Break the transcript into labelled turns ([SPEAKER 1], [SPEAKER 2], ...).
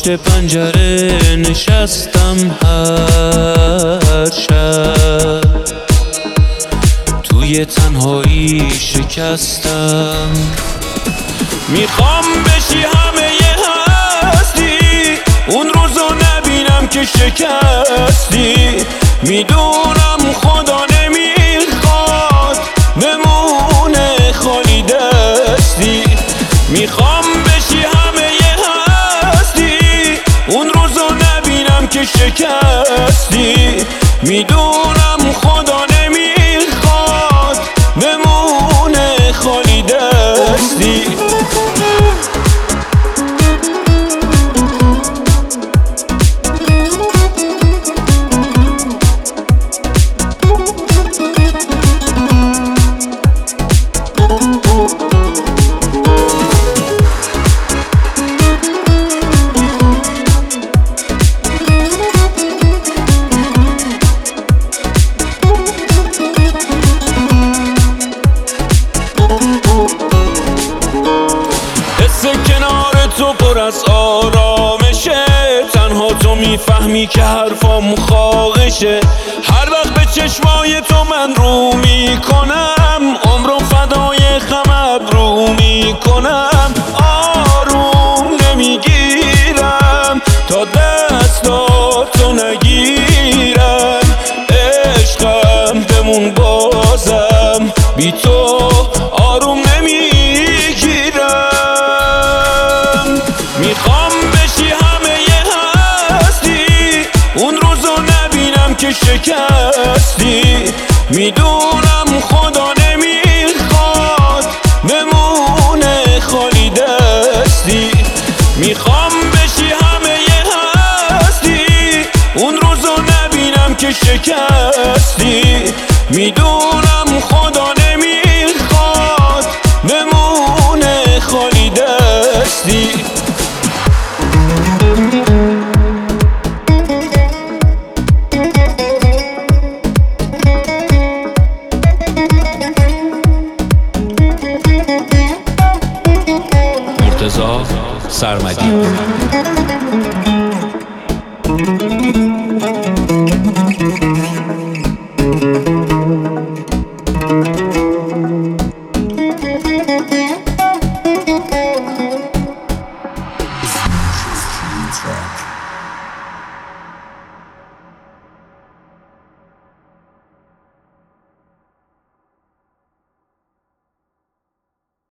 [SPEAKER 1] پشت پنجره نشستم هر شب، توی تنهایی شکستم. میخوام بشی همه هستی، اون روزو نبینم که شکستی. میدونم خدا نمیخواد بمونه خالی دستی. میخوام بشی همه هستی، اون روزو نبینم که شکستی. میدونم خدا نمیخواد بمونه خالی دستی. کنار تو پر از آرامشه، تنها تو میفهمی که حرفام خواهشه. هر وقت به چشمای تو من رو میکنم، عمرم فدای خم ابرو میکنم. آروم نمیگیرم تا دستاتو نگیرم. عشقم بمون بازم، بی تو آروم نمیگیرم. میخوام بشی همه هستی، اون روزو نبینم که شکستی. میدونم خدا نمیخواد بمونه خالی دستی. میخوام بشی همه هستی، اون روزو نبینم که شکستی. میدونم